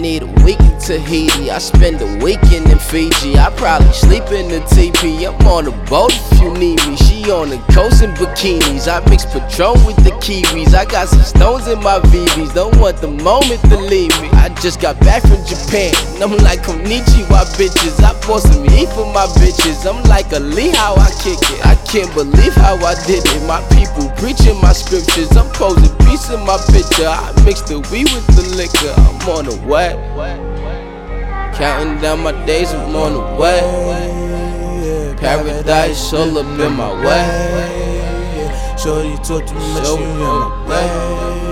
need a week in Tahiti. I spend a weekend in Fiji. I probably sleep in the teepee. I'm on a boat if you need me. She on the coast in bikinis. I mix Patron with the Kiwis. I got some stones in my VVs. Don't want the moment to leave me. I just got back from Japan. And I'm like konnichiwa bitches. I bought some heat for my bitches. I'm like Ali how I kick it. I can't believe how I did it. My people preaching my scriptures. I'm posing peace in my picture. I mix the weed with the liquor. I'm on the way. Counting down my days, I'm on the way. Paradise all up in my way. Shorty talk too much, you in my way.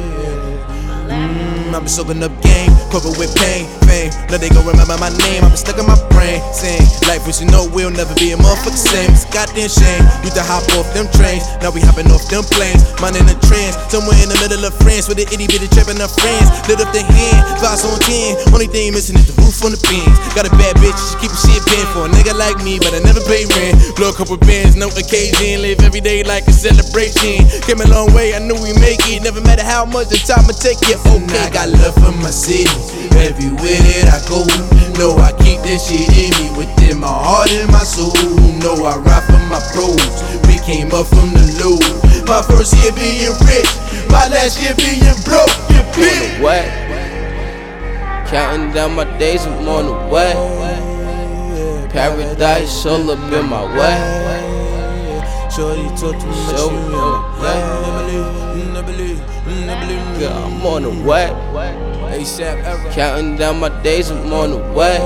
I've been soaking up game, covered with pain, fame. Now they gon' remember my name, I've been stuck in my brain. Saying, life which you know will never be a motherfucker same. It's a goddamn shame, used to hop off them trains. Now we hopping off them planes, mine in a trance. Somewhere in the middle of France, with the itty bitty trapping her friends. Lit up the hand, vibes on 10. Only thing missing is the roof on the beams. Got a bad bitch, she keep a shit pin for a nigga like me, but I never pay rent. Blow a couple bands, no occasion. Live every day like a celebration. Came a long way, I knew we make it. Never matter how much the time I take it. Okay, got love for my city, everywhere that I go. Know I keep this shit in me, within my heart and my soul. Know I ride for my pros, we came up from the low. My first year being rich, my last year being broke. You on the way. Counting down my days, I'm on the way. Paradise all up in my way. Shorty talk too much, you in my way. I'm on the way. Counting down my days, I'm on the way.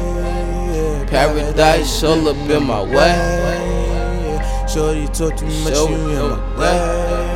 Paradise all up in my way. Shorty talk too much, you in my way.